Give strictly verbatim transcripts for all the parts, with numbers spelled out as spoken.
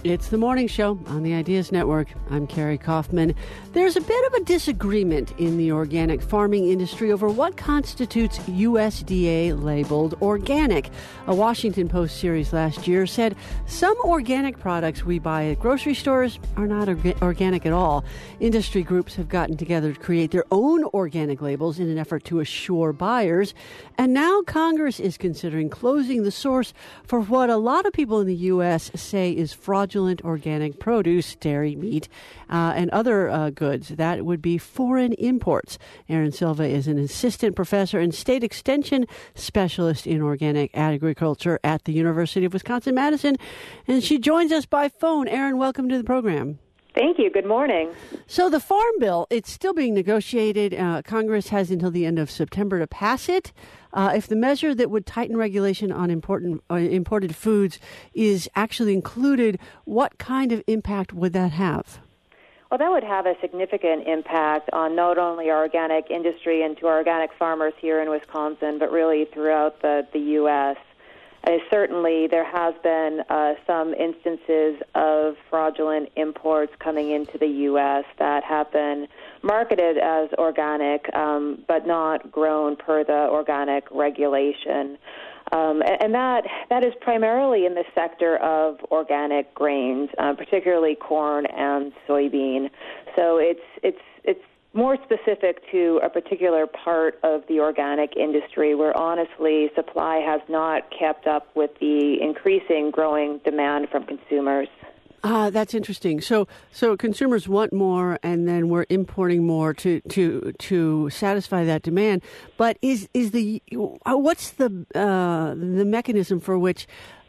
It's the morning show on the Ideas Network. I'm Carrie Kaufman. There's a bit of a disagreement in the organic farming industry over what constitutes U S D A-labeled organic. A Washington Post series last year said some organic products we buy at grocery stores are not orga- organic at all. Industry groups have gotten together to create their own organic labels in an effort to assure buyers. And now Congress is considering closing the source for what a lot of people in the U S say is fraudulent organic produce, dairy, meat, uh, and other uh, goods. That would be foreign imports. Erin Silva is an assistant professor and state extension specialist in organic agriculture at the University of Wisconsin-Madison, and she joins us by phone. Erin, welcome to the program. Thank you. Good morning. So the Farm Bill, it's still being negotiated. Uh, Congress has until the end of September to pass it. Uh, if the measure that would tighten regulation on important uh, imported foods is actually included, what kind of impact would that have? Well, that would have a significant impact on not only our organic industry and to our organic farmers here in Wisconsin, but really throughout the, the U S Uh, certainly, there has been uh, some instances of fraudulent imports coming into the U S that have been marketed as organic, um, but not grown per the organic regulation. Um, and, and that that is primarily in the sector of organic grains, uh, particularly corn and soybean. So it's it's it's. more specific to a particular part of the organic industry where, honestly, supply has not kept up with the increasing growing demand from consumers. Ah, that's interesting. So, so consumers want more, and then we're importing more to to to satisfy that demand. But is is the what's the uh, the mechanism for which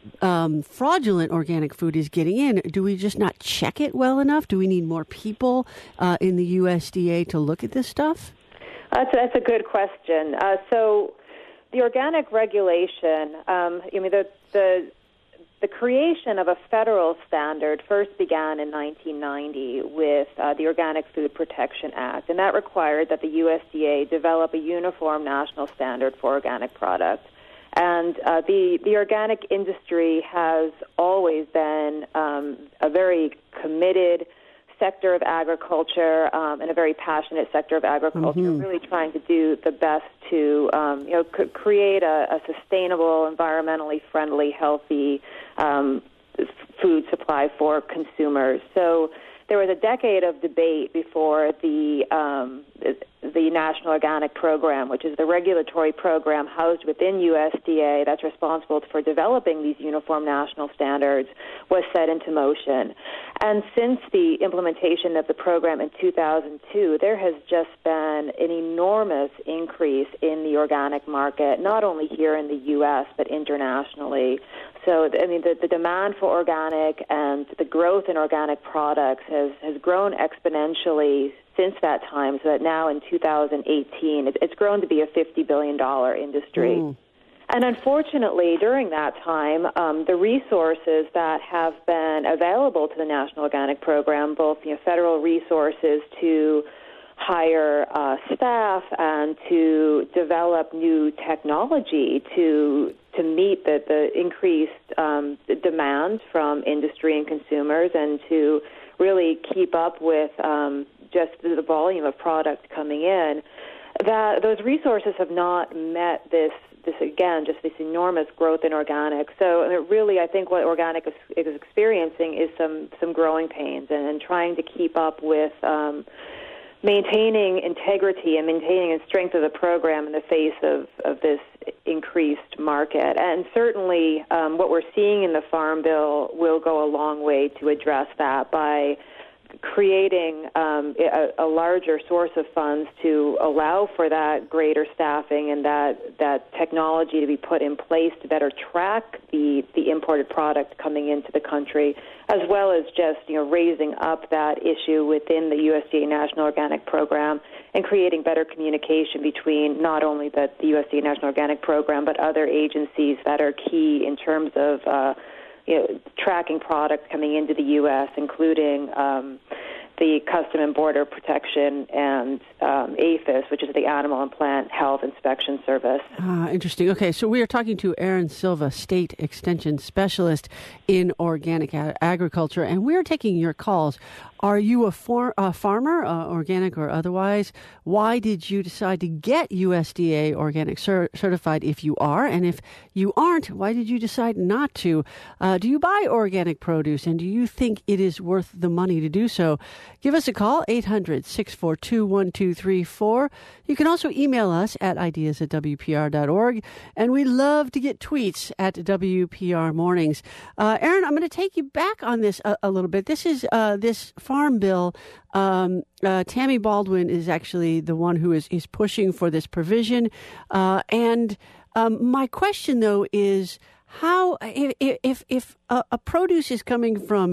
Um, fraudulent organic food is getting in? Do we just not check it well enough? Do we need more people uh, in the U S D A to look at this stuff? That's, that's a good question. Uh, so the organic regulation, um, I mean, the, the the creation of a federal standard first began in nineteen ninety with uh, the Organic Food Protection Act, and that required that the U S D A develop a uniform national standard for organic products. And uh, the, the organic industry has always been um, a very committed sector of agriculture um, and a very passionate sector of agriculture, mm-hmm. really trying to do the best to um, you know c- create a, a sustainable, environmentally friendly, healthy um, food supply for consumers. So there was a decade of debate before the um, the National Organic Program, which is the regulatory program housed within U S D A that's responsible for developing these uniform national standards, was set into motion. And since the implementation of the program in two thousand two, there has just been an enormous increase in the organic market, not only here in the U S, but internationally. So, I mean, the, the demand for organic and the growth in organic products has, has grown exponentially since that time, so that now in two thousand eighteen, it, it's grown to be a fifty billion dollars industry. Mm. And unfortunately, during that time, um, the resources that have been available to the National Organic Program, both you know, federal resources to hire uh, staff and to develop new technology to to meet the, the increased um, demand from industry and consumers, and to really keep up with um, just the volume of product coming in, that those resources have not met this, this again, just this enormous growth in organic. So I mean, really, I think what organic is, is experiencing is some, some growing pains and, and trying to keep up with um, maintaining integrity and maintaining the strength of the program in the face of, of this increased market. And certainly um, what we're seeing in the Farm Bill will go a long way to address that by creating um, a, a larger source of funds to allow for that greater staffing and that, that technology to be put in place to better track the, the imported product coming into the country, as well as just you know raising up that issue within the U S D A National Organic Program and creating better communication between not only the, the U S D A National Organic Program but other agencies that are key in terms of uh, you know, tracking products coming into the U S, including um, the Custom and Border Protection and um, APHIS, which is the Animal and Plant Health Inspection Service. Ah, interesting. Okay, so we are talking to Erin Silva, State Extension Specialist in Organic a- Agriculture, and we are taking your calls. Are you a, for, a farmer, uh, organic or otherwise? Why did you decide to get U S D A organic cer- certified if you are? And if you aren't, why did you decide not to? Uh, do you buy organic produce, and do you think it is worth the money to do so? Give us a call, eight hundred, six four two, one two three four. You can also email us at ideas at w p r dot org, and we love to get tweets at W P R Mornings. Uh, Erin, I'm going to take you back on this a, a little bit. This is uh, this Farm Bill. Um, uh, Tammy Baldwin is actually the one who is, is pushing for this provision. Uh, and um, my question, though, is how, if, if, if a, a produce is coming from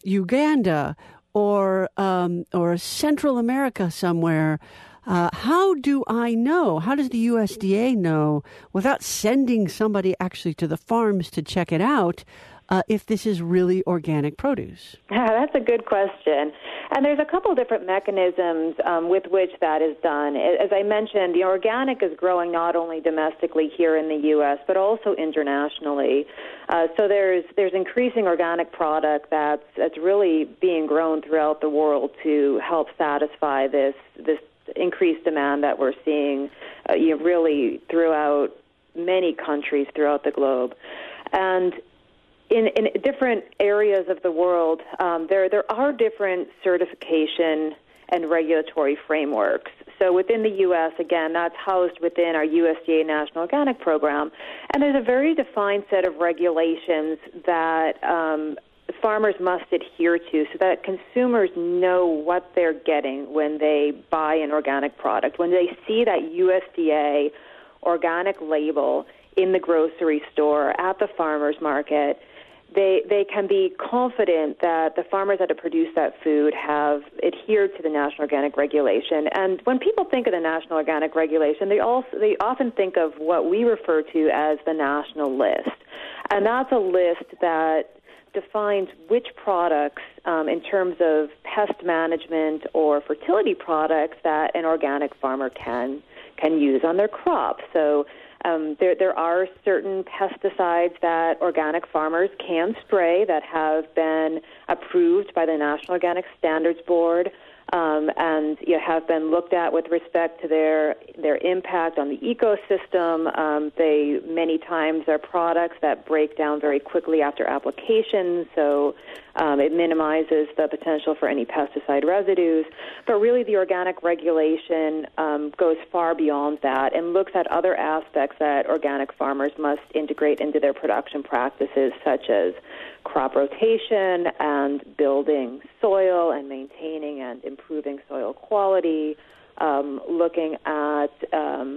Uganda or um, or Central America somewhere, uh, how do I know? How does the U S D A know, without sending somebody actually to the farms to check it out, Uh, if this is really organic produce? Yeah, that's a good question. And there's a couple different mechanisms um, with which that is done. As I mentioned, the organic is growing not only domestically here in the U S, but also internationally. Uh, so there's there's increasing organic product that's, that's really being grown throughout the world to help satisfy this this increased demand that we're seeing uh, you know, really throughout many countries throughout the globe. And In, in different areas of the world, um, there there are different certification and regulatory frameworks. So within the U S, again, that's housed within our U S D A National Organic Program, and there's a very defined set of regulations that um, farmers must adhere to so that consumers know what they're getting when they buy an organic product. When they see that U S D A organic label in the grocery store, at the farmer's market, They they can be confident that the farmers that have produced that food have adhered to the National Organic Regulation. And when people think of the National Organic Regulation, they also they often think of what we refer to as the National List. And that's a list that defines which products, um, in terms of pest management or fertility products, that an organic farmer can can use on their crop. So Um, there, there are certain pesticides that organic farmers can spray that have been approved by the National Organic Standards Board um, and you know, have been looked at with respect to their their impact on the ecosystem. Um, they many times are products that break down very quickly after application, so um, it minimizes the potential for any pesticide residues. But really, the organic regulation um, goes far beyond that and looks at other aspects that organic farmers must integrate into their production practices, such as crop rotation and building soil and maintaining and improving soil quality, um, looking at um,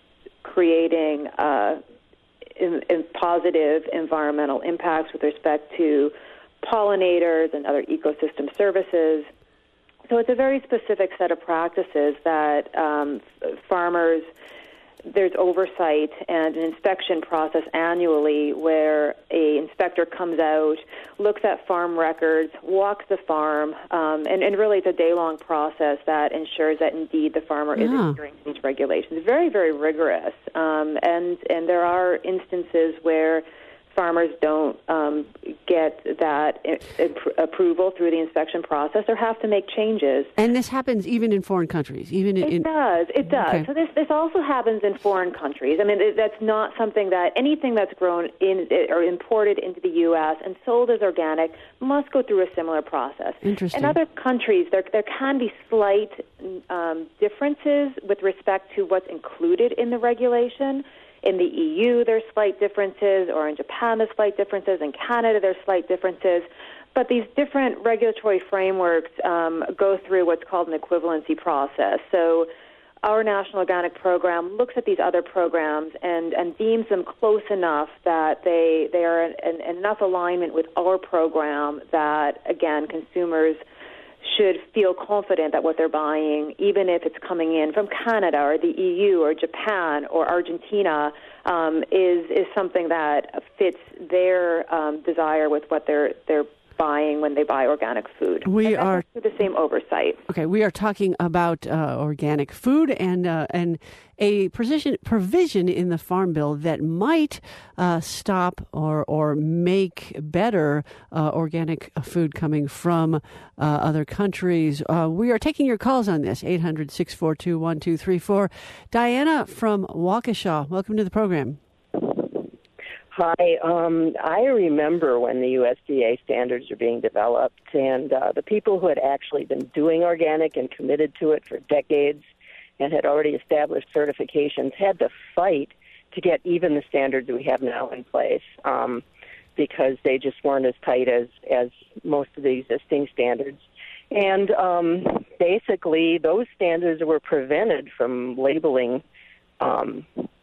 creating uh, in, in positive environmental impacts with respect to pollinators and other ecosystem services. So it's a very specific set of practices that um, farmers, there's oversight and an inspection process annually where a inspector comes out, looks at farm records, walks the farm, um, and, and really it's a day-long process that ensures that indeed the farmer yeah. is adhering to these regulations. Very, very rigorous. Um, and, and there are instances where farmers don't um, get that imp- approval through the inspection process or have to make changes. And this happens even in foreign countries? Even in, It does. It does. Okay. So this, this also happens in foreign countries. I mean, that's not something that anything that's grown in or imported into the U S and sold as organic must go through a similar process. Interesting. In other countries, there, there can be slight um, differences with respect to what's included in the regulation. In the E U, there's slight differences, or in Japan, there's slight differences. In Canada, there's slight differences. But these different regulatory frameworks um, go through what's called an equivalency process. So our National Organic Program looks at these other programs and, and deems them close enough that they, they are in, in enough alignment with our program that, again, consumers should feel confident that what they're buying, even if it's coming in from Canada or the E U or Japan or Argentina, um, is is something that fits their um, desire with what they're they're buying when they buy organic food. We and are through the same oversight. Okay, we are talking about uh, organic food and uh, and a provision provision in the Farm Bill that might uh, stop or or make better uh, organic food coming from uh, other countries. Uh, we are taking your calls on this, eight hundred, six four two, one two three four. Diana from Waukesha, welcome to the program. Hi. Um, I remember when the U S D A standards were being developed, and uh, the people who had actually been doing organic and committed to it for decades and had already established certifications had to fight to get even the standards we have now in place um, because they just weren't as tight as, as most of the existing standards. And um, basically, those standards were prevented from labeling um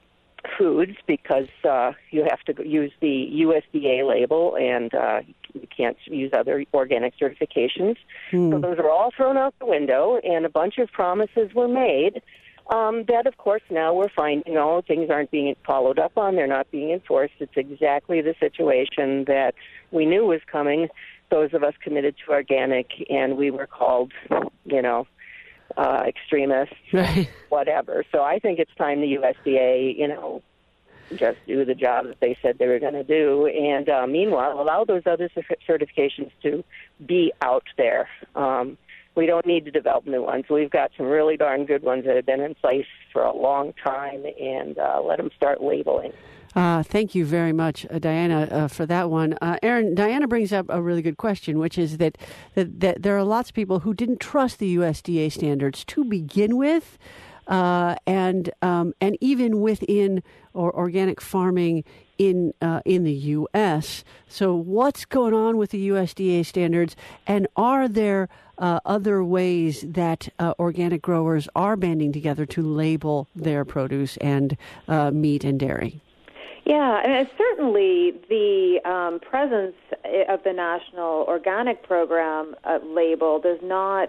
foods because uh, you have to use the U S D A label and uh, you can't use other organic certifications. Hmm. So those are all thrown out the window, and a bunch of promises were made um, that, of course, now we're finding all things aren't being followed up on. They're not being enforced. It's exactly the situation that we knew was coming, those of us committed to organic, and we were called, you know, Uh, extremists, right. whatever. So I think it's time the U S D A, you know, just do the job that they said they were going to do. And uh, meanwhile, allow those other certifications to be out there. Um, we don't need to develop new ones. We've got some really darn good ones that have been in place for a long time, and uh, let them start labeling. Uh, thank you very much, uh, Diana, uh, for that one. Uh, Aaron, Diana brings up a really good question, which is that, that, that there are lots of people who didn't trust the U S D A standards to begin with, uh, and um, and even within or organic farming in uh, in the U S. So what's going on with the U S D A standards, and are there uh, other ways that uh, organic growers are banding together to label their produce and uh, meat and dairy? Yeah, I mean, certainly the um, presence of the National Organic Program uh, label does not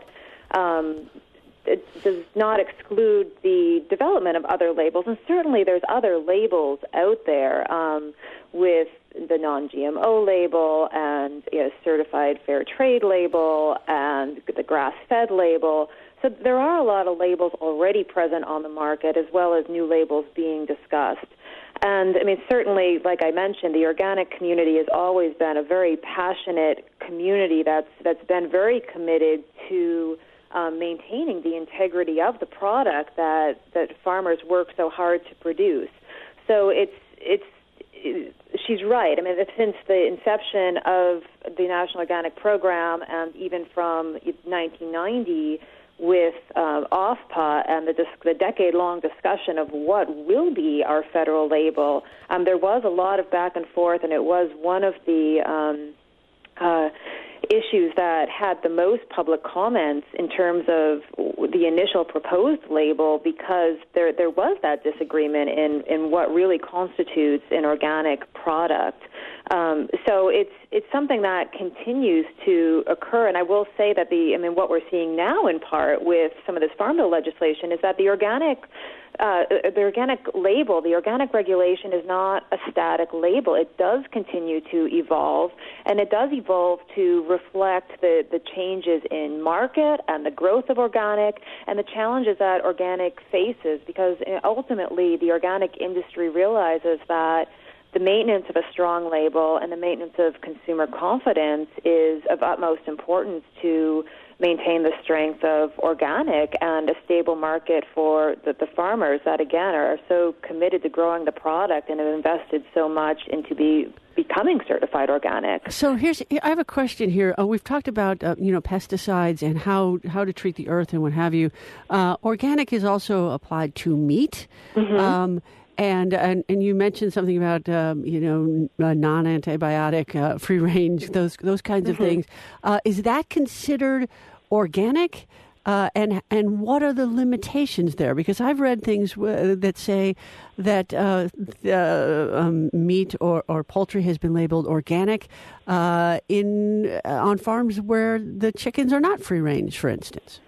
um, it does not exclude the development of other labels, and certainly there's other labels out there um, with the non-G M O label and you know, certified fair trade label and the grass-fed label. So there are a lot of labels already present on the market, as well as new labels being discussed. And, I mean, certainly, like I mentioned, the organic community has always been a very passionate community that's that's been very committed to um, maintaining the integrity of the product that, that farmers work so hard to produce. So it's it's it, she's right. I mean, since the inception of the National Organic Program, and even from nineteen ninety, with uh, O F P A and the, dis- the decade-long discussion of what will be our federal label, um, there was a lot of back and forth, and it was one of the um, uh, issues that had the most public comments in terms of the initial proposed label, because there there was that disagreement in, in what really constitutes an organic product. Um, so it's it's something that continues to occur, and I will say that the I mean what we're seeing now in part with some of this Farm Bill legislation is that the organic uh, the organic label, the organic regulation is not a static label. It does continue to evolve, and it does evolve to reflect the, the changes in market and the growth of organic and the challenges that organic faces, because ultimately the organic industry realizes that the maintenance of a strong label and the maintenance of consumer confidence is of utmost importance to maintain the strength of organic and a stable market for the, the farmers that, again, are so committed to growing the product and have invested so much into be, becoming certified organic. So here's, I have a question here. Uh, we've talked about, uh, you know, pesticides and how, how to treat the earth and what have you. Uh, organic is also applied to meat. Mm-hmm. Um, And, and and you mentioned something about um, you know uh, non-antibiotic, uh, free range, those those kinds mm-hmm. of things. Uh, is that considered organic? Uh, and and what are the limitations there? Because I've read things w- that say that uh, the, um, meat or, or poultry has been labeled organic uh, in uh, on farms where the chickens are not free range, for instance.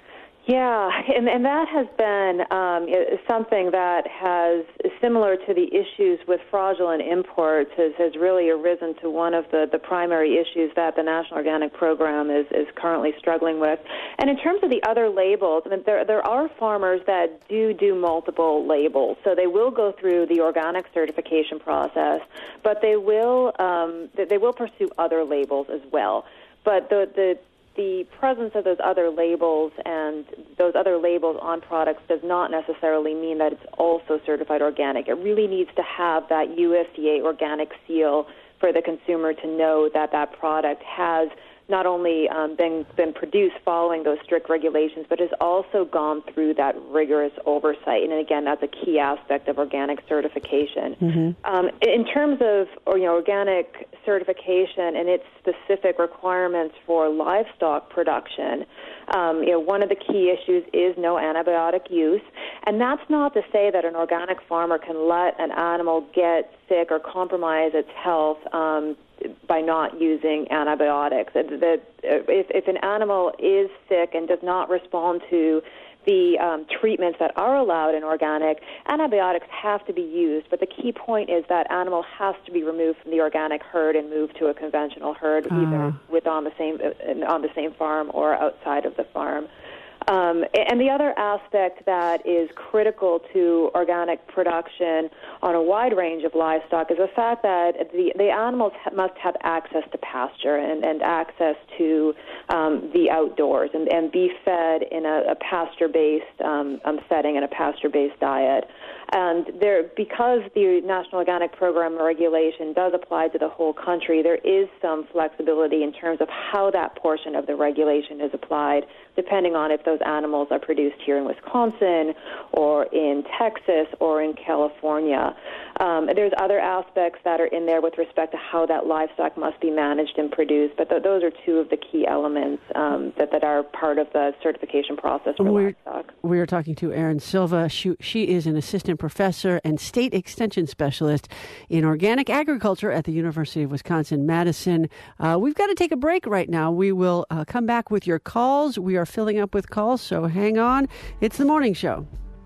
Yeah, and, and that has been um, something that has, similar to the issues with fraudulent imports, has, has really arisen to one of the, the primary issues that the National Organic Program is, is currently struggling with. And in terms of the other labels, I mean, there, there are farmers that do do multiple labels. So they will go through the organic certification process, but they will um, they will pursue other labels as well. But the the The presence of those other labels and those other labels on products does not necessarily mean that it's also certified organic. It really needs to have that U S D A organic seal for the consumer to know that that product has not only um, been, been produced following those strict regulations, but has also gone through that rigorous oversight. And again, that's a key aspect of organic certification. Mm-hmm. Um, in terms of or, you know, organic certification and its specific requirements for livestock production, um, you know, one of the key issues is no antibiotic use. And that's not to say that an organic farmer can let an animal get sick or compromise its health um, by not using antibiotics. That if, if an animal is sick and does not respond to the um, treatments that are allowed in organic, antibiotics have to be used. But the key point is that animal has to be removed from the organic herd and moved to a conventional herd, uh. either with on the same on the same farm or outside of the farm. Um, and the other aspect that is critical to organic production on a wide range of livestock is the fact that the, the animals ha- must have access to pasture and, and access to um, the outdoors and, and be fed in a, a pasture-based um, um, setting and a pasture-based diet. And there, because the National Organic Program regulation does apply to the whole country, there is some flexibility in terms of how that portion of the regulation is applied, depending on if those animals are produced here in Wisconsin or in Texas or in California. Um, there's other aspects that are in there with respect to how that livestock must be managed and produced, but th- those are two of the key elements um, that, that are part of the certification process for we're, livestock. We are talking to Erin Silva. She, she is an assistant professor and state extension specialist in organic agriculture at the University of Wisconsin-Madison. Uh, we've got to take a break right now. We will uh, come back with your calls. We are filling up with calls, so hang on. It's The Morning Show.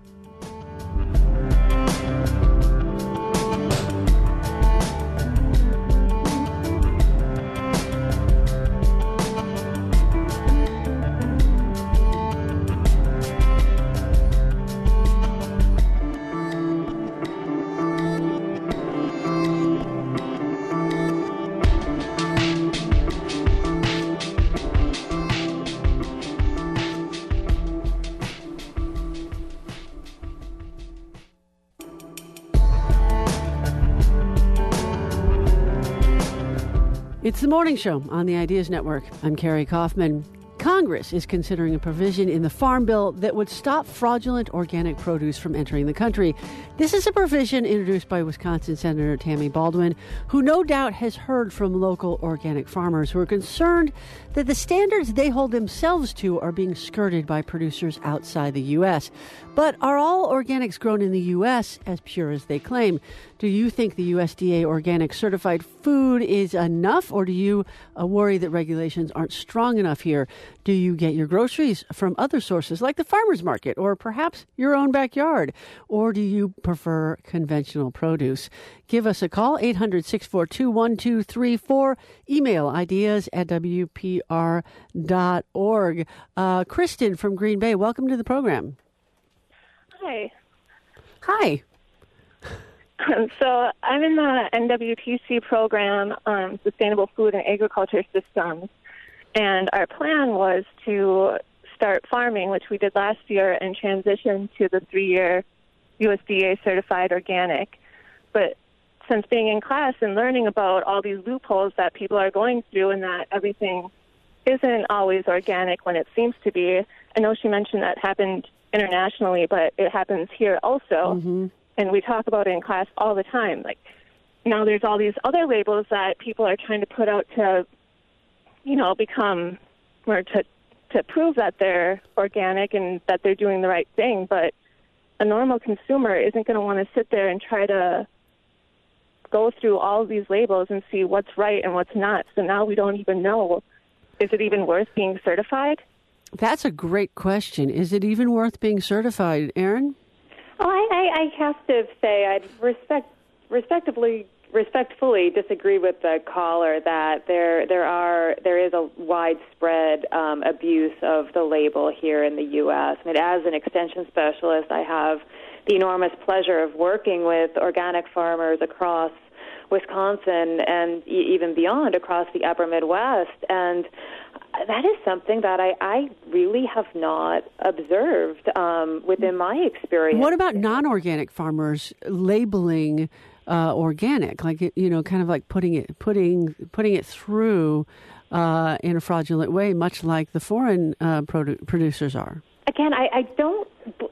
It's The Morning Show on the Ideas Network. I'm Carrie Kaufman. Congress is considering a provision in the Farm Bill that would stop fraudulent organic produce from entering the country. This is a provision introduced by Wisconsin Senator Tammy Baldwin, who no doubt has heard from local organic farmers who are concerned that the standards they hold themselves to are being skirted by producers outside the U S. But are all organics grown in the U S as pure as they claim? Do you think the U S D A organic certified food is enough, or do you uh, worry that regulations aren't strong enough here? Do you get your groceries from other sources like the farmer's market or perhaps your own backyard? Or do you prefer conventional produce? Give us a call, eight hundred, six four two, one two three four. Email ideas at w p r dot org. Uh, Kristen from Green Bay, welcome to the program. Hi. Hi. So I'm in the N W P C program, um, Sustainable Food and Agriculture Systems, and our plan was to start farming, which we did last year, and transition to the three-year U S D A certified organic. But since being in class and learning about all these loopholes that people are going through and that everything isn't always organic when it seems to be, I know she mentioned that happened internationally, but it happens here also. Mm-hmm. And we talk about it in class all the time. Like, now there's all these other labels that people are trying to put out to, you know, become, or to, to prove that they're organic and that they're doing the right thing. But a normal consumer isn't going to want to sit there and try to go through all of these labels and see what's right and what's not. So now we don't even know, is it even worth being certified? That's a great question. Is it even worth being certified, Erin? Oh, I, I, I have to say I'd respect, respectably, respectfully disagree with the caller that there there are there is a widespread um, abuse of the label here in the U S. I mean, as an extension specialist, I have the enormous pleasure of working with organic farmers across Wisconsin and e- even beyond across the upper Midwest, and that is something that I, I really have not observed um, within my experience. What about non-organic farmers labeling uh, organic, like you know, kind of like putting it putting putting it through uh, in a fraudulent way, much like the foreign uh, produ- producers are? Again, I, I don't.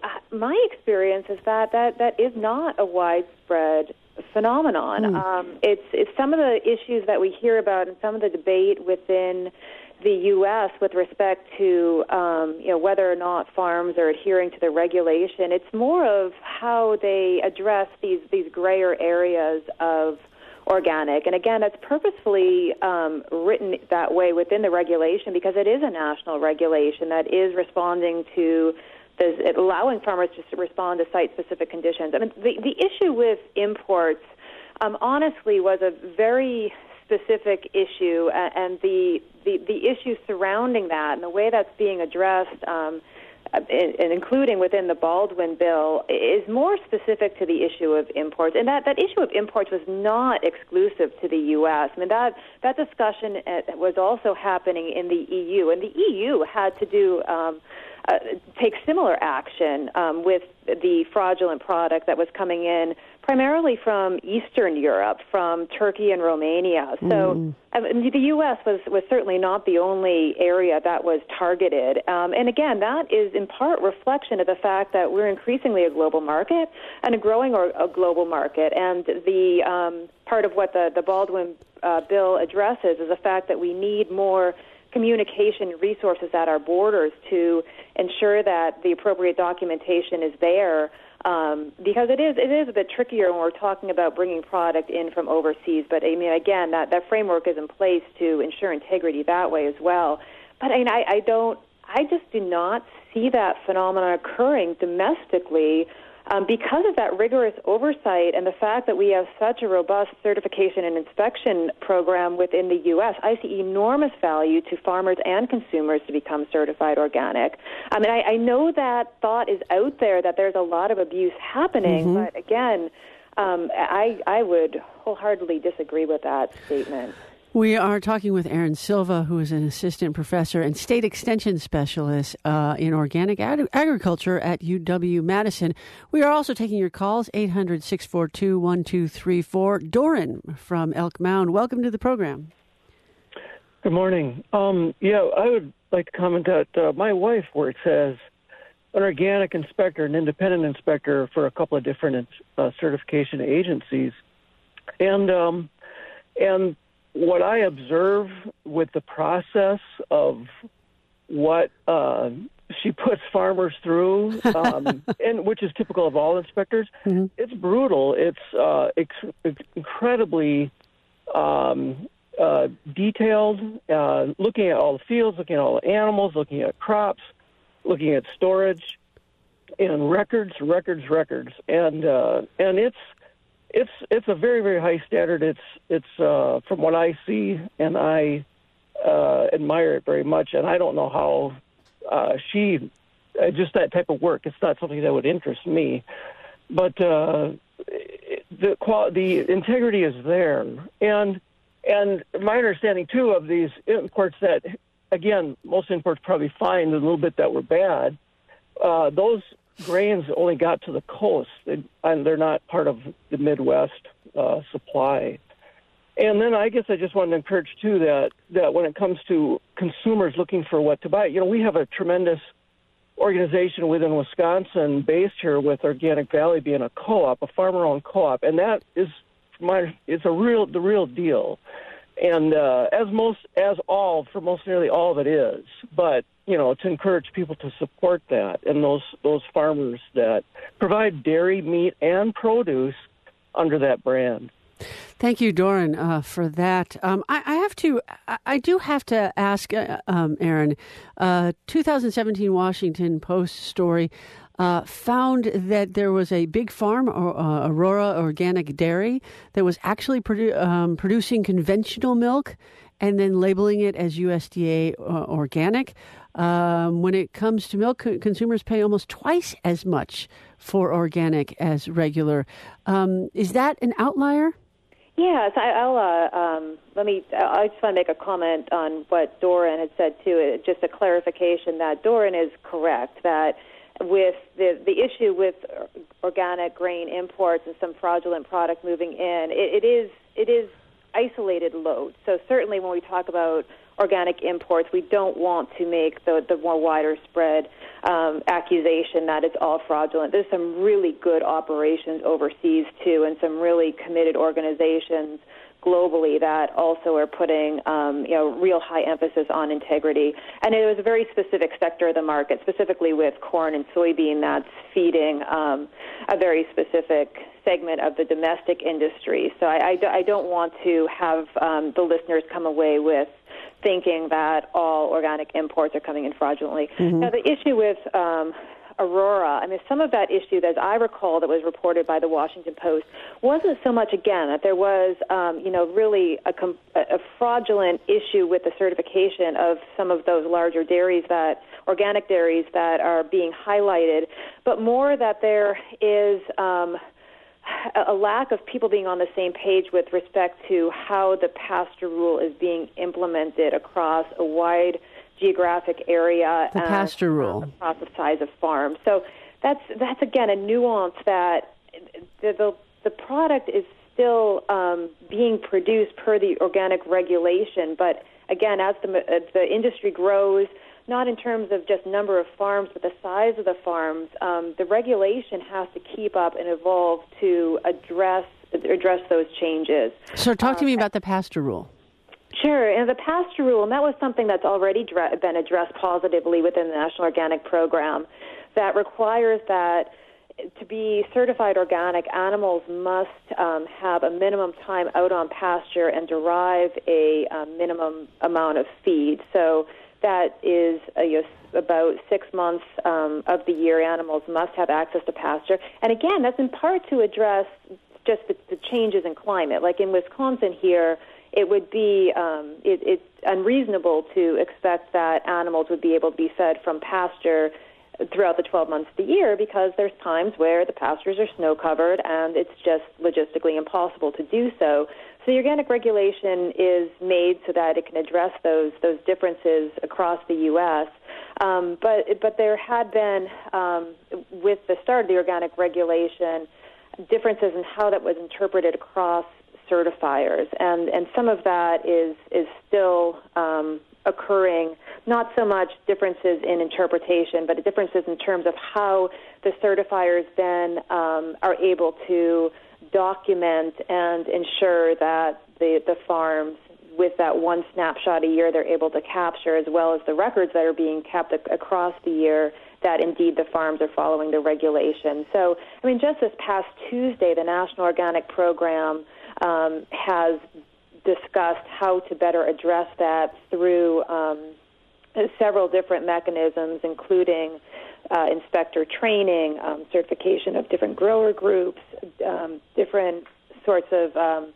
My experience is that, that that is not a widespread phenomenon. Mm. Um, it's it's some of the issues that we hear about and some of the debate within the U S with respect to um, you know whether or not farms are adhering to the regulation. It's more of how they address these these grayer areas of organic. And again, that's purposefully um, written that way within the regulation because it is a national regulation that is responding to the, allowing farmers to respond to site-specific conditions. I mean, the, the issue with imports, um, honestly, was a very specific issue, and the, the, the issues surrounding that and the way that's being addressed, um, and including within the Baldwin bill, is more specific to the issue of imports. And that, that issue of imports was not exclusive to the U S. I mean, that, that discussion was also happening in the E U, and the E U had to do um, uh, take similar action um, with the fraudulent product that was coming in primarily from Eastern Europe, from Turkey and Romania. So mm. I mean, the U S was, was certainly not the only area that was targeted. Um, and again, that is in part reflection of the fact that we're increasingly a global market and a growing or a global market. And the um, part of what the, the Baldwin uh, bill addresses is the fact that we need more communication resources at our borders to ensure that the appropriate documentation is there. Um, because it is it is a bit trickier when we're talking about bringing product in from overseas. But I mean, again, that, that framework is in place to ensure integrity that way as well. But I mean, I, I don't, I just do not see that phenomenon occurring domestically um, because of that rigorous oversight and the fact that we have such a robust certification and inspection program within the U S. I see enormous value to farmers and consumers to become certified organic. I mean, I, I know that thought is out there that there's a lot of abuse happening, mm-hmm. but again, um, I, I would wholeheartedly disagree with that statement. We are talking with Erin Silva, who is an assistant professor and state extension specialist uh, in organic ag- agriculture at U W-Madison. We are also taking your calls, eight hundred, six four two, one two three four. Doran from Elk Mound, welcome to the program. Good morning. Um, yeah, I would like to comment that uh, my wife works as an organic inspector, an independent inspector for a couple of different uh, certification agencies. And um, and what I observe with the process of what uh, she puts farmers through, um, and which is typical of all inspectors, mm-hmm. it's brutal. It's uh, ex- incredibly um, uh, detailed, uh, looking at all the fields, looking at all the animals, looking at crops, looking at storage, and records, records, records. And uh, and it's It's it's a very, very high standard. It's it's uh, from what I see, and I uh, admire it very much. And I don't know how uh, she uh, just that type of work. It's not something that would interest me, but uh, the qual- the integrity is there. And and my understanding too of these imports that, again, most imports probably find a little bit that were bad. Uh, those grains only got to the coast, and they're not part of the Midwest uh, supply. And then I guess I just wanted to encourage, too, that, that when it comes to consumers looking for what to buy, you know, we have a tremendous organization within Wisconsin based here with Organic Valley being a co-op, a farmer-owned co-op, and that is my, it's a real, the real deal. And uh, as most, as all, for most nearly all of it is, but you know, to encourage people to support that and those those farmers that provide dairy, meat, and produce under that brand. Thank you, Doran, uh, for that. Um, I, I have to, I, I do have to ask, uh, um, Aaron, uh, two thousand seventeen Washington Post story uh, found that there was a big farm, or, uh, Aurora Organic Dairy, that was actually produ- um, producing conventional milk and then labeling it as U S D A uh, organic. Um, when it comes to milk, consumers pay almost twice as much for organic as regular. Um, is that an outlier? Yes, I, I'll. Uh, um, let me. I just want to make a comment on what Doran had said too. Just a clarification that Doran is correct that with the the issue with organic grain imports and some fraudulent product moving in, it, it is it is isolated loads. So certainly when we talk about organic imports, we don't want to make the, the more wider spread um, accusation that it's all fraudulent. There's some really good operations overseas, too, and some really committed organizations globally that also are putting um, you know, real high emphasis on integrity. And it was a very specific sector of the market, specifically with corn and soybean, that's feeding um, a very specific segment of the domestic industry. So I, I, I don't want to have um, the listeners come away with thinking that all organic imports are coming in fraudulently. Mm-hmm. Now, the issue with um, Aurora, I mean, some of that issue, as I recall, that was reported by the Washington Post, wasn't so much, again, that there was, um, you know, really a, com- a fraudulent issue with the certification of some of those larger dairies that, organic dairies that are being highlighted, but more that there is um, a lack of people being on the same page with respect to how the pasture rule is being implemented across a wide geographic area. The pasture and, rule. Um, across the size of farms. So that's, that's again, a nuance that the, the, the product is still um, being produced per the organic regulation. But again, as the, as the industry grows, not in terms of just number of farms, but the size of the farms, um, the regulation has to keep up and evolve to address address those changes. So talk to um, me about the pasture rule. Sure, and the pasture rule, and that was something that's already dra- been addressed positively within the National Organic Program, that requires that to be certified organic, animals must um, have a minimum time out on pasture and derive a um, minimum amount of feed. So that is uh, you know, about six months um, of the year animals must have access to pasture. And again, that's in part to address just the, the changes in climate. Like in Wisconsin here, it would be um, it, it's unreasonable to expect that animals would be able to be fed from pasture throughout the twelve months of the year, because there's times where the pastures are snow-covered and it's just logistically impossible to do so. So the organic regulation is made so that it can address those those differences across the U S Um, but but there had been, um, with the start of the organic regulation, differences in how that was interpreted across certifiers, and and some of that is is still um, occurring. Not so much differences in interpretation, but differences in terms of how the certifiers then um, are able to document and ensure that the, the farms, with that one snapshot a year, they're able to capture, as well as the records that are being kept ac- across the year, that indeed the farms are following the regulation. So, I mean, just this past Tuesday, the National Organic Program um, has discussed how to better address that through um, several different mechanisms, including uh, inspector training, um, certification of different grower groups, um, different sorts of um,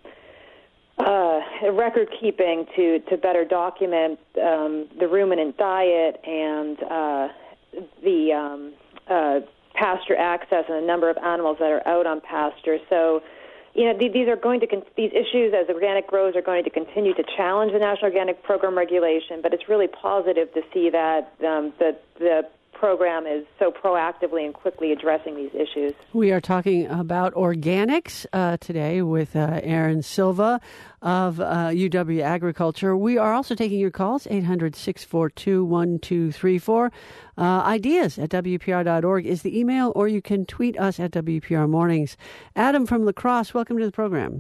uh, record keeping to, to better document um, the ruminant diet and uh, the um, uh, pasture access and the number of animals that are out on pasture. So, you know, these are going to con- these issues as organic growers are going to continue to challenge the National Organic Program regulation. But it's really positive to see that um, the the program is so proactively and quickly addressing these issues. We are talking about organics uh, today with uh, Aaron Silva of uh, U W Agriculture. We are also taking your calls, eight hundred, six four two, one two three four. Uh, ideas at W P R dot org is the email, or you can tweet us at W P R Mornings. Adam from La Crosse, welcome to the program.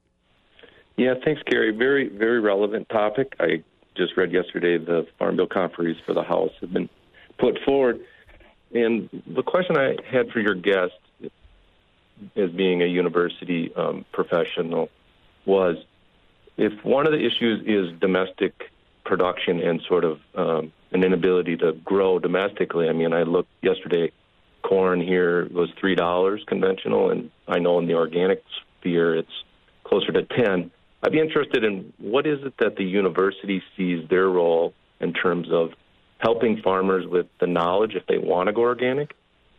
Yeah, thanks, Gary. Very, very relevant topic. I just read yesterday the Farm Bill conferees for the House have been put forward. And the question I had for your guest, as being a university um, professional, was if one of the issues is domestic production and sort of um, an inability to grow domestically. I mean, I looked yesterday, corn here was three dollars conventional, and I know in the organic sphere it's closer to ten. I'd be interested in what is it that the university sees their role in terms of helping farmers with the knowledge, if they want to go organic,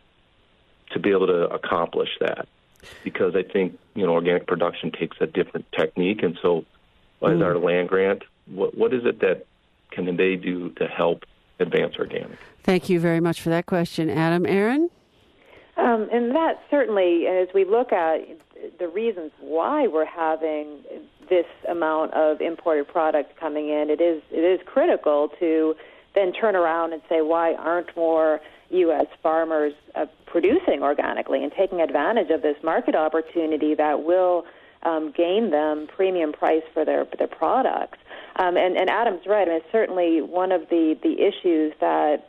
to be able to accomplish that. Because I think, you know, organic production takes a different technique, and so as mm. our land grant, what, what is it that can they do to help advance organic? Thank you very much for that question, Adam. Aaron? Um, and that certainly, as we look at the reasons why we're having this amount of imported product coming in, it is it is critical to then turn around and say, why aren't more U S farmers uh, producing organically and taking advantage of this market opportunity that will um, gain them premium price for their their products? Um, and, and Adam's right. I mean, it's certainly one of the, the issues that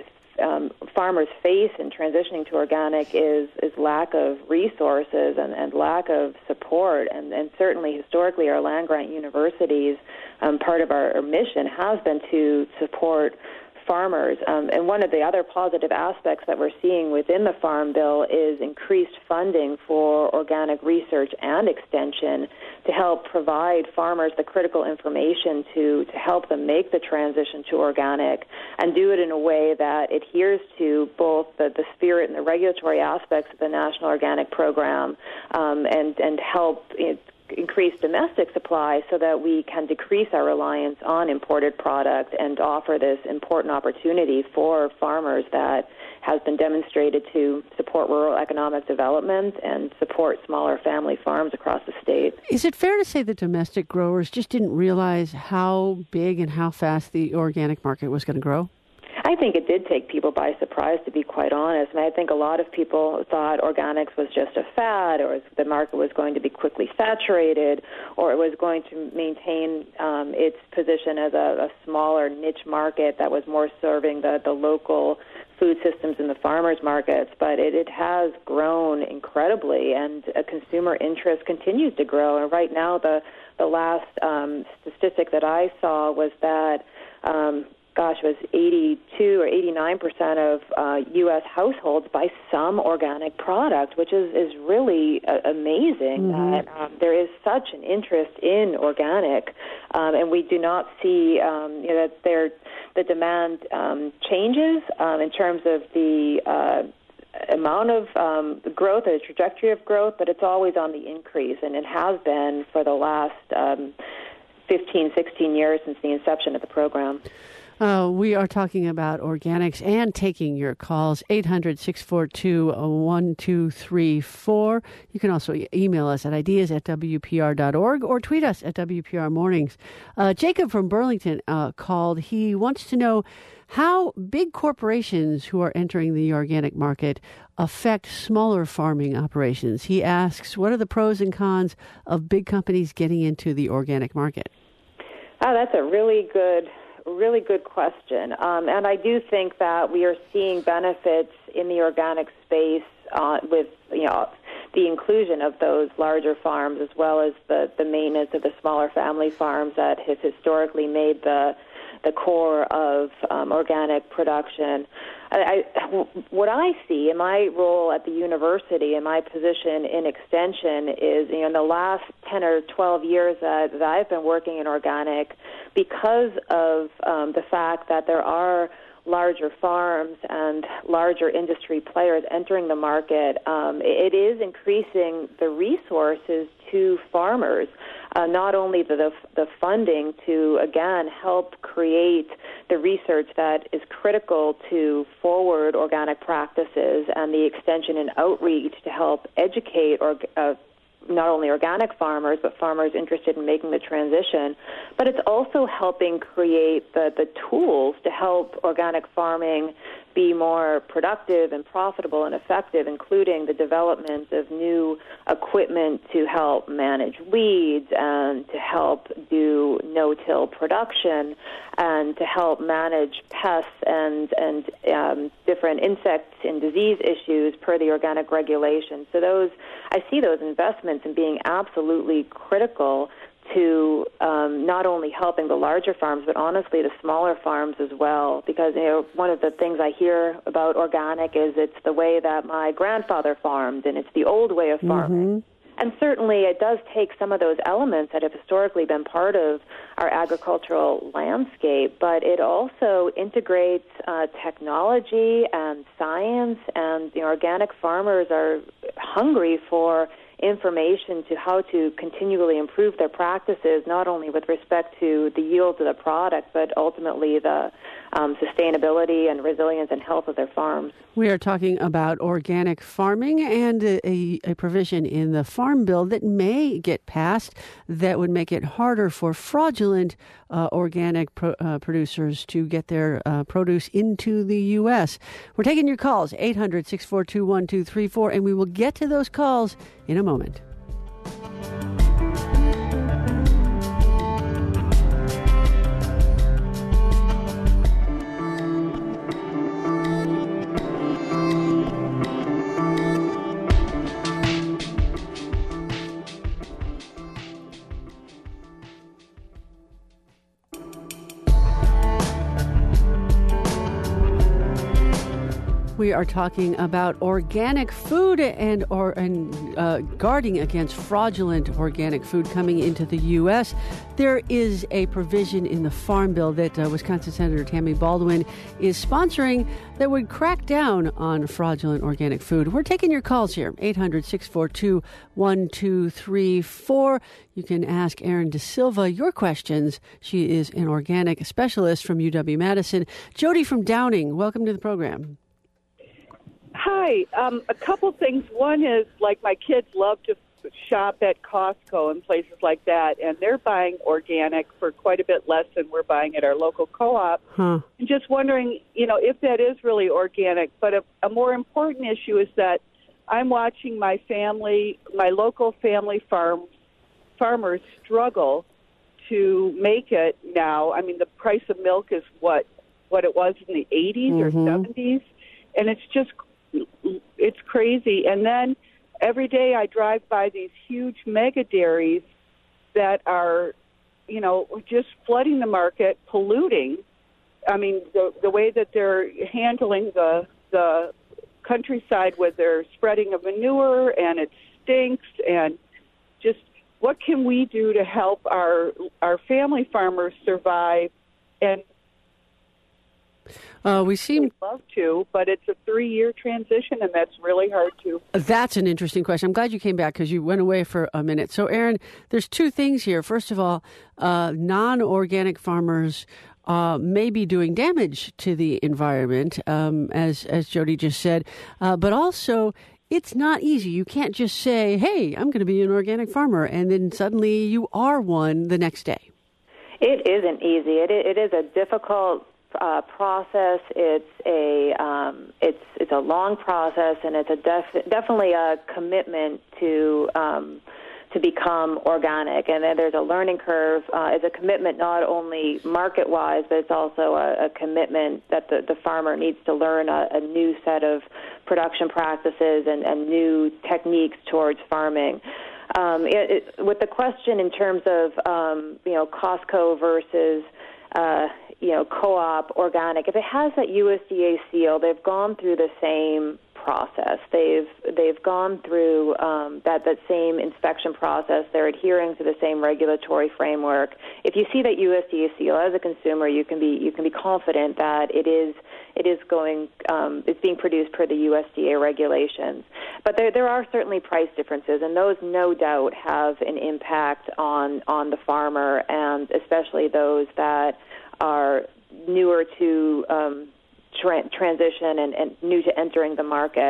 um, farmers face in transitioning to organic is is lack of resources and, and lack of support. And, and certainly, historically, our land-grant universities, um, part of our, our mission has been to support farmers. Um, and one of the other positive aspects that we're seeing within the Farm Bill is increased funding for organic research and extension to help provide farmers the critical information to, to help them make the transition to organic and do it in a way that adheres to both the, the spirit and the regulatory aspects of the National Organic Program um, and, and help it, increase domestic supply so that we can decrease our reliance on imported product and offer this important opportunity for farmers that has been demonstrated to support rural economic development and support smaller family farms across the state. Is it fair to say that domestic growers just didn't realize how big and how fast the organic market was going to grow? I think it did take people by surprise, to be quite honest. I mean, I think a lot of people thought organics was just a fad, or the market was going to be quickly saturated, or it was going to maintain um, its position as a, a smaller niche market that was more serving the, the local food systems in the farmers markets. But it, it has grown incredibly, and a consumer interest continues to grow. And right now, the, the last um, statistic that I saw was that um, gosh, it was eighty-two or eighty-nine percent of uh, U S households buy some organic product, which is, is really uh, amazing. Mm-hmm. That um, there is such an interest in organic, um, and we do not see um, you know, that there, the demand um, changes um, in terms of the uh, amount of um, growth or the trajectory of growth, but it's always on the increase, and it has been for the last um, fifteen, sixteen years since the inception of the program. Uh, we are talking about organics and taking your calls, eight hundred, six four two, one two three four. You can also e- email us at ideas at w p r dot org or tweet us at W P R Mornings. Uh, Jacob from Burlington uh, called. He wants to know how big corporations who are entering the organic market affect smaller farming operations. He asks, what are the pros and cons of big companies getting into the organic market? Oh, that's a really good Really good question. Um, and I do think that we are seeing benefits in the organic space uh, with, you know, the inclusion of those larger farms as well as the, the maintenance of the smaller family farms that have historically made the the core of um, organic production. I, I, what I see in my role at the university and my position in extension is, you know, in the last ten or twelve years that, that I've been working in organic, because of um, the fact that there are larger farms and larger industry players entering the market, um, it is increasing the resources to farmers, uh, not only the, the the funding to, again, help create the research that is critical to forward organic practices and the extension and outreach to help educate or uh, not only organic farmers, but farmers interested in making the transition. But it's also helping create the, the tools to help organic farming be more productive and profitable and effective, including the development of new equipment to help manage weeds and to help do no-till production and to help manage pests and, and um, different insect and disease issues per the organic regulation. So those, I see those investments in being absolutely critical to um, not only helping the larger farms, but honestly the smaller farms as well. Because, you know, one of the things I hear about organic is it's the way that my grandfather farmed, and it's the old way of farming. Mm-hmm. And certainly it does take some of those elements that have historically been part of our agricultural landscape, but it also integrates uh, technology and science, and the organic farmers are hungry for information to how to continually improve their practices, not only with respect to the yield of the product, but ultimately the um, sustainability and resilience and health of their farms. We are talking about organic farming and a, a provision in the Farm Bill that may get passed that would make it harder for fraudulent uh, organic pro, uh, producers to get their uh, produce into the U S. We're taking your calls, eight hundred, six four two, one two three four, and we will get to those calls in a moment. We are talking about organic food and or and uh, guarding against fraudulent organic food coming into the U S. There is a provision in the Farm Bill that uh, Wisconsin Senator Tammy Baldwin is sponsoring that would crack down on fraudulent organic food. We're taking your calls here, eight hundred, six four two, one two three four. You can ask Erin De Silva your questions. She is an organic specialist from U W-Madison. Jody from Downing, welcome to the program. Hi. Um, a couple things. One is, like, my kids love to shop at Costco and places like that, and they're buying organic for quite a bit less than we're buying at our local co-op. Huh. And just wondering, you know, if that is really organic. But a, a more important issue is that I'm watching my family, my local family farm farmers struggle to make it now. I mean, the price of milk is what what it was in the eighties mm-hmm. or seventies, and it's just it's crazy. And then every day I drive by these huge mega dairies that are, you know, just flooding the market, polluting. I mean, the the way that they're handling the the countryside with their spreading of manure, and it stinks. And just what can we do to help our our family farmers survive? And Uh, we seem We'd love to, but it's a three-year transition, and that's really hard to. That's an interesting question. I'm glad you came back because you went away for a minute. So, Erin, there's two things here. First of all, uh, non-organic farmers uh, may be doing damage to the environment, um, as as Jody just said, uh, but also it's not easy. You can't just say, "Hey, I'm going to be an organic farmer," and then suddenly you are one the next day. It isn't easy. It it is a difficult Uh, process. It's a um, it's it's a long process, and it's a def- definitely a commitment to um, to become organic. And then there's a learning curve. Uh, it's a commitment not only market wise, but it's also a, a commitment that the, the farmer needs to learn a, a new set of production practices and, and new techniques towards farming. Um, it, it, with the question in terms of um, you know Costco versus uh, you know, co-op organic, if it has that U S D A seal, they've gone through the same process. They've they've gone through um, that that same inspection process. They're adhering to the same regulatory framework. If you see that U S D A seal as a consumer, you can be you can be confident that it is it is going um, it's being produced per the U S D A regulations. But there there are certainly price differences, and those no doubt have an impact on on the farmer, and especially those that are newer to um, tra- transition and, and new to entering the market.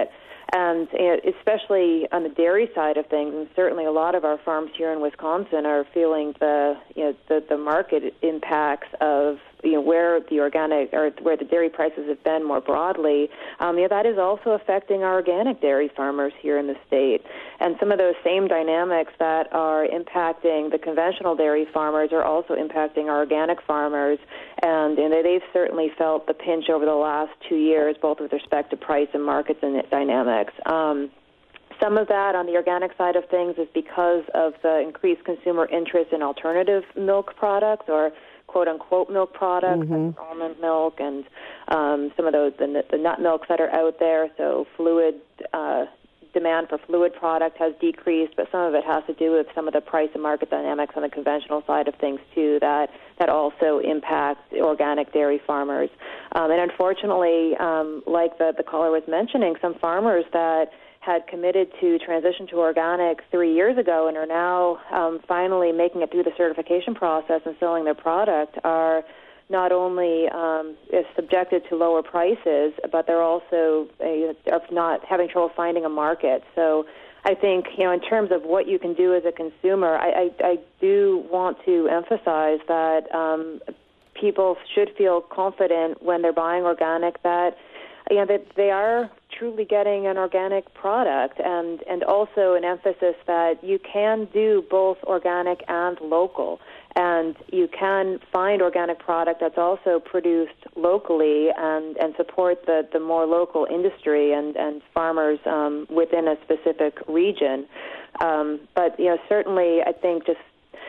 And uh, especially on the dairy side of things, and certainly a lot of our farms here in Wisconsin are feeling the you know the, the market impacts of you know where the organic or where the dairy prices have been more broadly. Um, you know, that is also affecting our organic dairy farmers here in the state. And some of those same dynamics that are impacting the conventional dairy farmers are also impacting our organic farmers. And, and they've certainly felt the pinch over the last two years, both with respect to price and markets and dynamics. Um, some of that on the organic side of things is because of the increased consumer interest in alternative milk products or quote-unquote milk products, mm-hmm. like almond milk and um, some of those, the, the nut milks that are out there. So fluid uh, demand for fluid product has decreased, but some of it has to do with some of the price and market dynamics on the conventional side of things, too, that, that also impacts organic dairy farmers. Um, and unfortunately, um, like the, the caller was mentioning, some farmers that had committed to transition to organic three years ago and are now um, finally making it through the certification process and selling their product are not only um, is subjected to lower prices, but they're also uh, are not having trouble finding a market. So I think, you know, in terms of what you can do as a consumer, I, I, I do want to emphasize that um, people should feel confident when they're buying organic that, you know, that they are truly getting an organic product, and, and also an emphasis that you can do both organic and local. And you can find organic product that's also produced locally and, and support the, the more local industry and, and farmers um, within a specific region. Um, but, you know, certainly I think just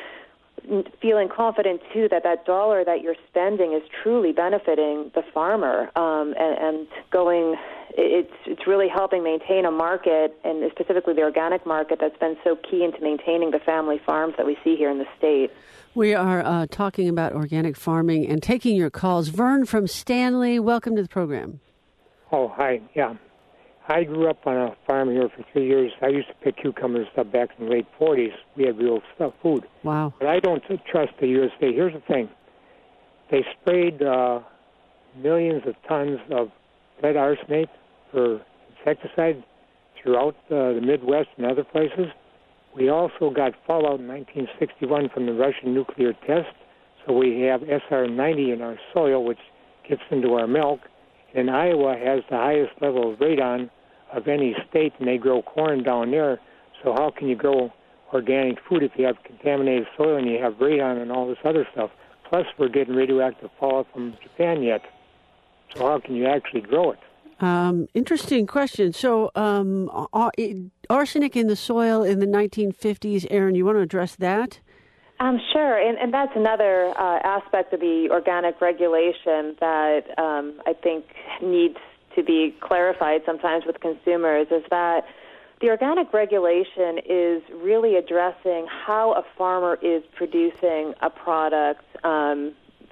feeling confident, too, that that dollar that you're spending is truly benefiting the farmer um, and, and going, it's it's really helping maintain a market, and specifically the organic market, that's been so key into maintaining the family farms that we see here in the state. We are uh, talking about organic farming and taking your calls. Vern from Stanley, welcome to the program. Oh, hi, yeah. I grew up on a farm here for three years. I used to pick cucumbers stuff back in the late forties. We had real stuff, food. Wow. But I don't trust the U S D A. Here's the thing. They sprayed uh, millions of tons of lead arsenate for insecticide throughout uh, the Midwest and other places. We also got fallout in nineteen sixty-one from the Russian nuclear test. So we have S R ninety in our soil, which gets into our milk. And Iowa has the highest level of radon of any state, and they grow corn down there. So how can you grow organic food if you have contaminated soil and you have radon and all this other stuff? Plus, we're getting radioactive fallout from Japan yet. So how can you actually grow it? Um, interesting question. So um, arsenic in the soil in the nineteen fifties, Aaron, you want to address that? Um, sure, and, and that's another uh, aspect of the organic regulation that um, I think needs to be clarified sometimes with consumers, is that the organic regulation is really addressing how a farmer is producing a product um,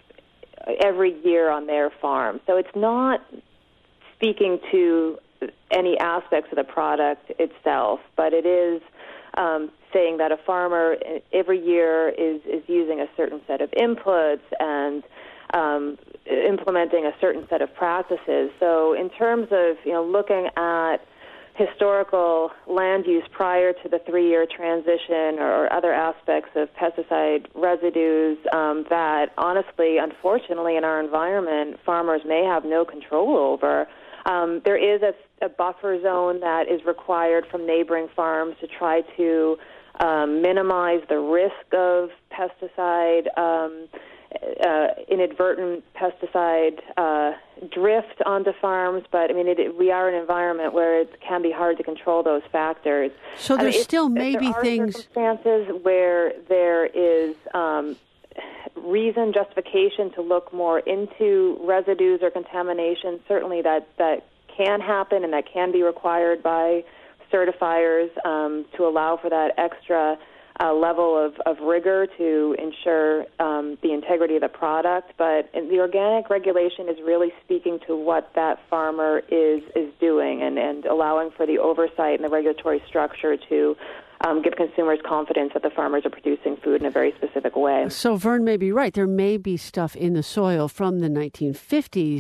every year on their farm. So it's not speaking to any aspects of the product itself, but it is um, saying that a farmer every year is, is using a certain set of inputs and um, implementing a certain set of practices. So in terms of, you know, looking at historical land use prior to the three-year transition or other aspects of pesticide residues um, that honestly, unfortunately, in our environment, farmers may have no control over. Um, there is a, a buffer zone that is required from neighboring farms to try to um, minimize the risk of pesticide, um, uh, inadvertent pesticide uh, drift onto farms. But, I mean, it, it, we are in an environment where it can be hard to control those factors. So there I mean, still may be there are things... circumstances where there is... Um, reason, justification to look more into residues or contamination. Certainly that, that can happen and that can be required by certifiers um, to allow for that extra uh, level of, of rigor to ensure um, the integrity of the product. But the organic regulation is really speaking to what that farmer is, is doing and, and allowing for the oversight and the regulatory structure to Um, give consumers confidence that the farmers are producing food in a very specific way. So Vern may be right. There may be stuff in the soil from the nineteen fifties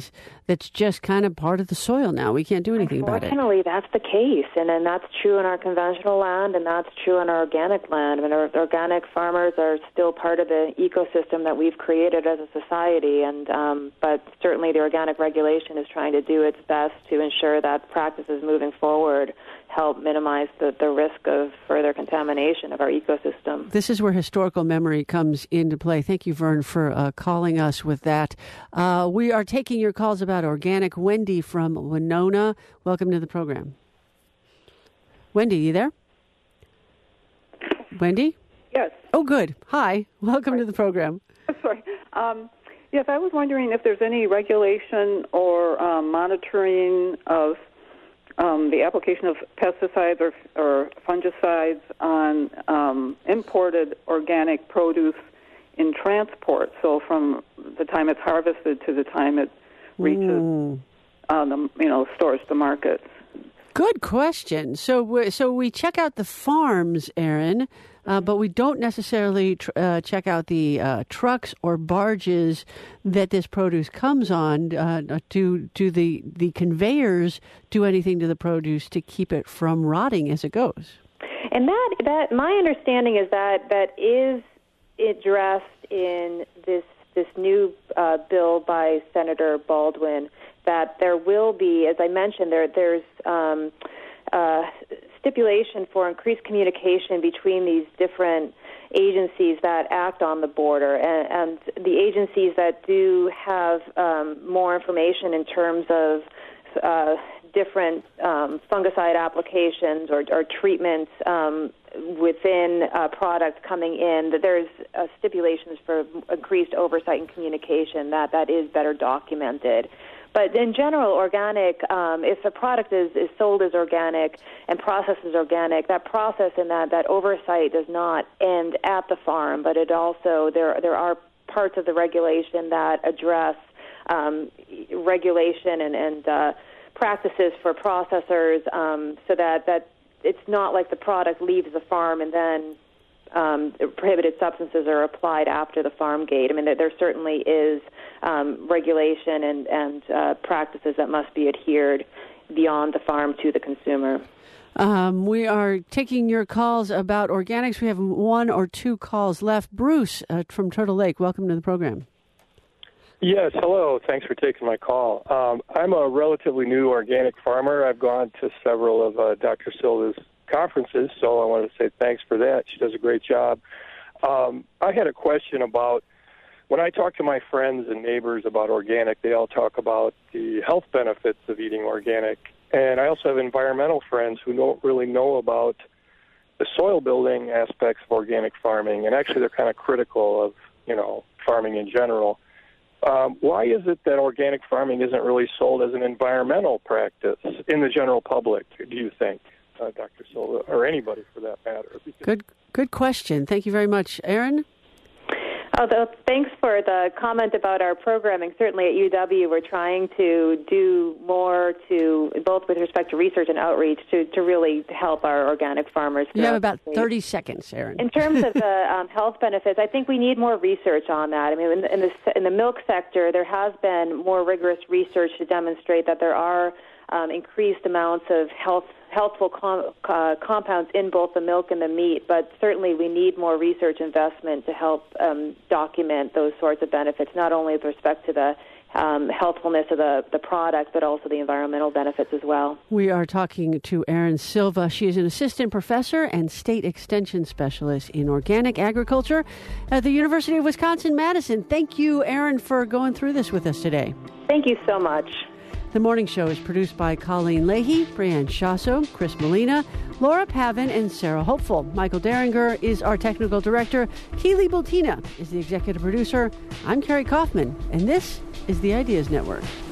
that's just kind of part of the soil now. We can't do anything about it. Unfortunately, that's the case, and and that's true in our conventional land, and that's true in our organic land. I mean, our organic farmers are still part of the ecosystem that we've created as a society, and um, but certainly the organic regulation is trying to do its best to ensure that practices moving forward help minimize the, the risk of further contamination of our ecosystem. This is where historical memory comes into play. Thank you, Vern, for uh, calling us with that. Uh, we are taking your calls about organic. Wendy from Winona, welcome to the program. Wendy, you there? Wendy? Yes. Oh, good. Hi. Welcome Sorry. to the program. Sorry. Um, yes, I was wondering if there's any regulation or um, monitoring of Um, the application of pesticides or, or fungicides on um, imported organic produce in transport. So from the time it's harvested to the time it reaches mm. uh, the you know stores, the markets. Good question. So we, so we check out the farms, Aaron, uh, but we don't necessarily tr- uh, check out the uh, trucks or barges that this produce comes on. Uh, do do the the conveyors do anything to the produce to keep it from rotting as it goes? And that that my understanding is that that is addressed in this this new uh, bill by Senator Baldwin. That there will be, as I mentioned, there there's um, uh, stipulation for increased communication between these different agencies that act on the border, and, and the agencies that do have um, more information in terms of uh, different um, fungicide applications or, or treatments um, within a product coming in. That there's uh, stipulations for increased oversight and communication that that is better documented. But in general, organic, um, if a product is, is sold as organic and processed as organic, that process and that, that oversight does not end at the farm, but it also, there there are parts of the regulation that address um, regulation and, and uh, practices for processors um, so that, that it's not like the product leaves the farm and then Um, prohibited substances are applied after the farm gate. I mean, there, there certainly is um, regulation and, and uh, practices that must be adhered beyond the farm to the consumer. Um, we are taking your calls about organics. We have one or two calls left. Bruce uh, from Turtle Lake, welcome to the program. Yes, hello. Thanks for taking my call. Um, I'm a relatively new organic farmer. I've gone to several of uh, Doctor Silva's conferences, so I wanted to say thanks for that. She does a great job. Um, I had a question about, when I talk to my friends and neighbors about organic, they all talk about the health benefits of eating organic. And I also have environmental friends who don't really know about the soil building aspects of organic farming, and actually they're kind of critical of, you know, farming in general. Um, why is it that organic farming isn't really sold as an environmental practice in the general public, do you think? Uh, Doctor Silva, or anybody for that matter. Good good question. Thank you very much. Aaron? Although, thanks for the comment about our programming. Certainly at U W, we're trying to do more to, both with respect to research and outreach, to, to really help our organic farmers. You have about thirty seconds, Aaron. In terms of the um, health benefits, I think we need more research on that. I mean, in the, in the, in the milk sector, there has been more rigorous research to demonstrate that there are um, increased amounts of health healthful com- uh, compounds in both the milk and the meat, but certainly we need more research investment to help um, document those sorts of benefits, not only with respect to the um, healthfulness of the, the product, but also the environmental benefits as well. We are talking to Erin Silva. She is an assistant professor and state extension specialist in organic agriculture at the University of Wisconsin-Madison. Thank you, Erin, for going through this with us today. Thank you so much. The morning show is produced by Colleen Leahy, Brianne Shasso, Chris Molina, Laura Pavin, and Sarah Hopeful. Michael Derringer is our technical director. Keely Bultina is the executive producer. I'm Carrie Kaufman, and this is the Ideas Network.